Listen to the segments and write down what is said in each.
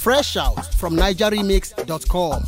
Fresh out from nigeremix.com.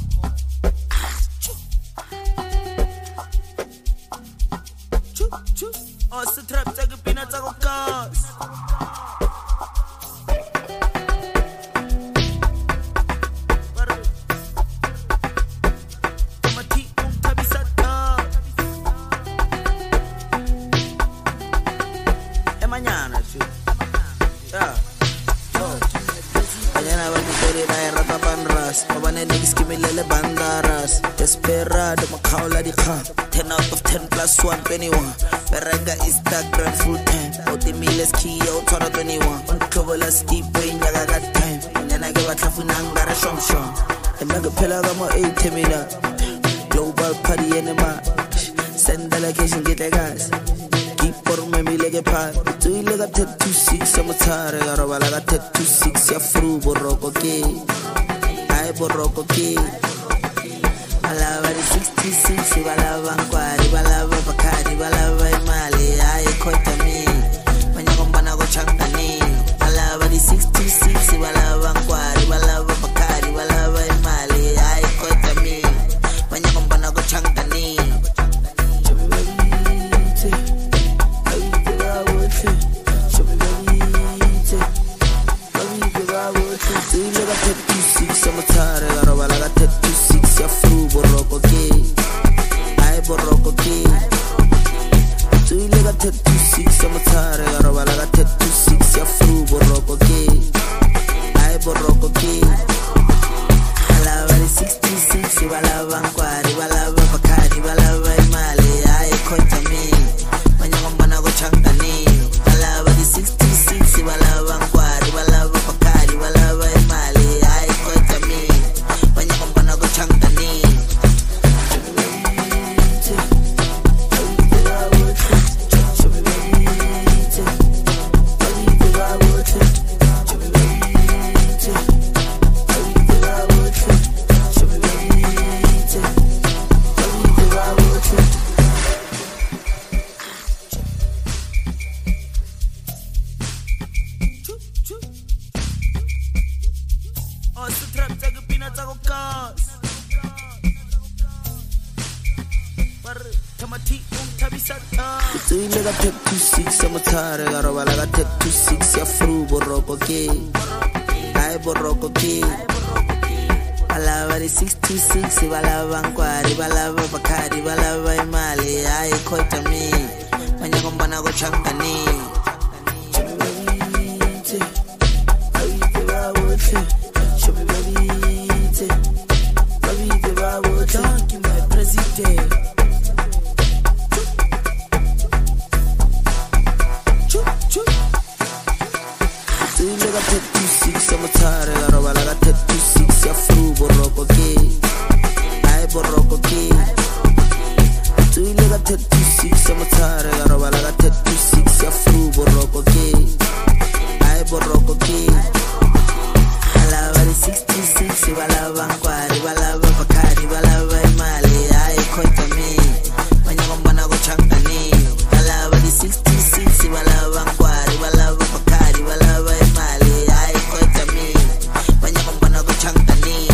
Desperado, Macaula di Khan 10 out of 10 plus 1, 21 Beranga is that grand full time Oti miles key out for 21 On Kobola steep way, nyaga got time Nyana gewa tlafu nangara shom shom Emaga pela gamo 8 mina Global party enema Send delegation get the gas Keep for me lege pa Do you lega 1026 I'm tired Garoba laga 1026 Ya fru borroko ke Ay borroko ke Balaba di 66, balaba nkwari, balaba bakari, balaba imali, aye kota mi Manyakombana ko changani Balaba di 66, balaba nkwari, balaba bakari, balaba imali, aye kota mi Manyakombana ko changani I'm tired, I got a 36, ya fru borroko ke Ay borroko ke Tu ile got 36, I'm tired, I got a 36, ya fru borroko ke Ay borroko ke Balaba di 66, balaba nkwari, balaba bakari, balaba imali, ay kota mi Manyakombana ko changani Balaba di 66, balaba nkwari, balaba bakari, balaba imali, ay kota mi Manyakombana ko changani Tu ile got 36, I'm tired, I got 36, ya fru borroko ke Ay borroko ke Balaba di 66, balaba nkwari, balaba bakari, balaba imali, ay kota mi Manyakombana ko changani Donkey my president Tu ile got 36, I'm tired, I got 36, ya fru borroko ke Ay borroko ke Tu ile got 36, I'm tired, I got 36, ya fru borroko ke Ay borroko ke Balaba di 66, balaba nkwari, balaba bakari, balaba imali, ay kota mi Manyakombana ko changani Balaba di 66, balaba nkwari, balaba bakari, balaba imali, ay kota mi Manyakombana ko changani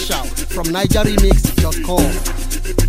Official from NigerRemix.com.